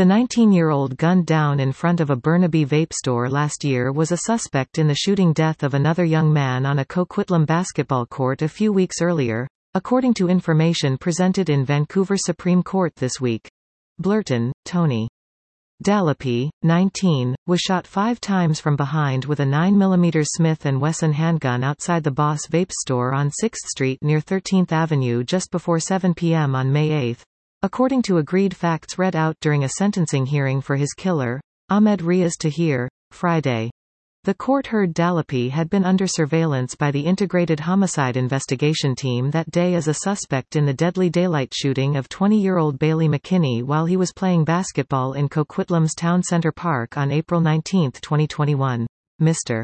The 19-year-old gunned down in front of a Burnaby vape store last year was a suspect in the shooting death of another young man on a Coquitlam basketball court a few weeks earlier, according to information presented in Vancouver Supreme Court this week. Blurton, Tony. Dallapie, 19, was shot 5 times from behind with a 9mm Smith & Wesson handgun outside the Boss Vape store on 6th Street near 13th Avenue just before 7 p.m. on May 8, according to agreed facts read out during a sentencing hearing for his killer, Ahmed Riaz Tahir, Friday. The court heard Dallapie had been under surveillance by the Integrated Homicide Investigation Team that day as a suspect in the deadly daylight shooting of 20-year-old Bailey McKinney while he was playing basketball in Coquitlam's Town Center Park on April 19, 2021. Mr.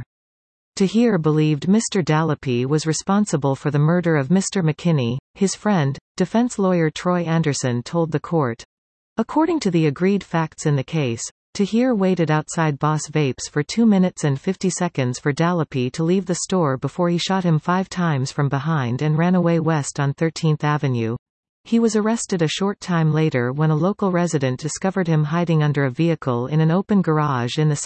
Tahir believed Mr. Dallapie was responsible for the murder of Mr. McKinney, his friend, defense lawyer Troy Anderson told the court. According to the agreed facts in the case, Tahir waited outside Boss Vapes for 2 minutes and 50 seconds for Dallapie to leave the store before he shot him 5 times from behind and ran away west on 13th Avenue. He was arrested a short time later when a local resident discovered him hiding under a vehicle in an open garage in the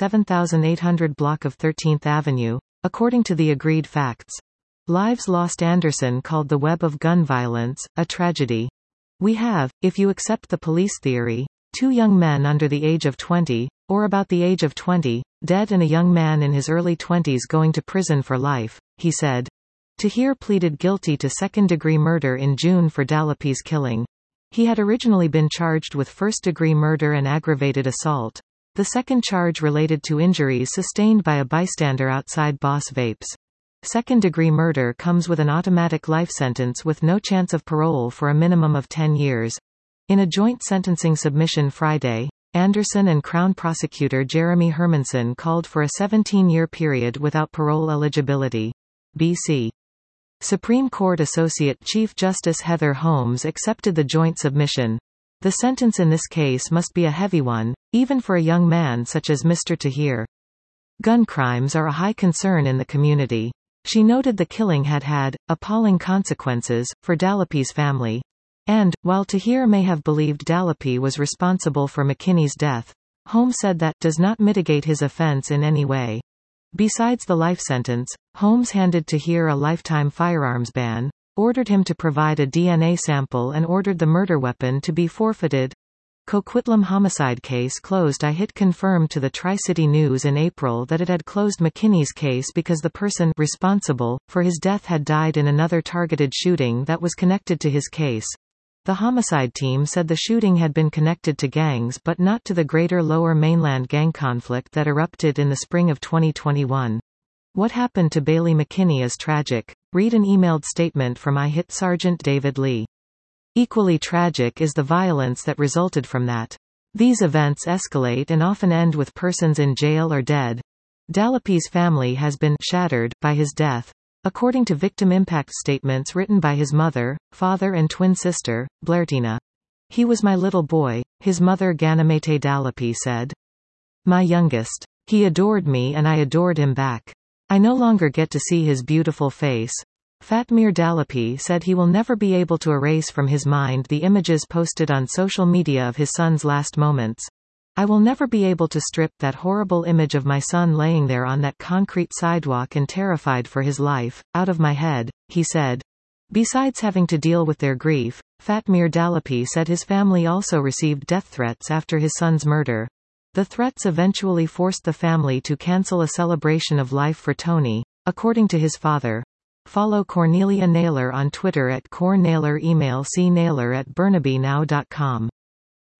7800 block of 13th Avenue, according to the agreed facts. Lives Lost Anderson called the web of gun violence a tragedy. We have, if you accept the police theory, 2 young men under the age of 20, or about the age of 20, dead and a young man in his early 20s going to prison for life, he said. Tahir pleaded guilty to second-degree murder in June for Dallapie's killing. He had originally been charged with first-degree murder and aggravated assault. The second charge related to injuries sustained by a bystander outside Boss Vapes. Second-degree murder comes with an automatic life sentence with no chance of parole for a minimum of 10 years. In a joint sentencing submission Friday, Anderson and Crown Prosecutor Jeremy Hermanson called for a 17-year period without parole eligibility. BC. Supreme Court Associate Chief Justice Heather Holmes accepted the joint submission. The sentence in this case must be a heavy one, even for a young man such as Mr. Tahir. Gun crimes are a high concern in the community. She noted the killing had appalling consequences for Dallapie's family. And, while Tahir may have believed Dallapie was responsible for McKinney's death, Holmes said that does not mitigate his offense in any way. Besides the life sentence, Holmes handed Tahir a lifetime firearms ban, ordered him to provide a DNA sample and ordered the murder weapon to be forfeited. Coquitlam homicide case closed. I hit confirmed to the Tri-City News in April that it had closed McKinney's case because the person responsible for his death had died in another targeted shooting that was connected to his case. The homicide team said the shooting had been connected to gangs but not to the greater Lower Mainland gang conflict that erupted in the spring of 2021. What happened to Bailey McKinney is tragic. Read an emailed statement from I-Hit Sergeant David Lee. Equally tragic is the violence that resulted from that. These events escalate and often end with persons in jail or dead. Dallapie's family has been shattered by his death. According to victim impact statements written by his mother, father and twin sister, Blairtina. He was my little boy, his mother Ganamete Dallapie said. My youngest. He adored me and I adored him back. I no longer get to see his beautiful face. Fatmir Dallapie said he will never be able to erase from his mind the images posted on social media of his son's last moments. I will never be able to strip that horrible image of my son laying there on that concrete sidewalk and terrified for his life, out of my head, he said. Besides having to deal with their grief, Fatmir Dallapie said his family also received death threats after his son's murder. The threats eventually forced the family to cancel a celebration of life for Tony, according to his father. Follow Cornelia Naylor on Twitter at @CorNaylor. Email cnaylor@burnabynow.com.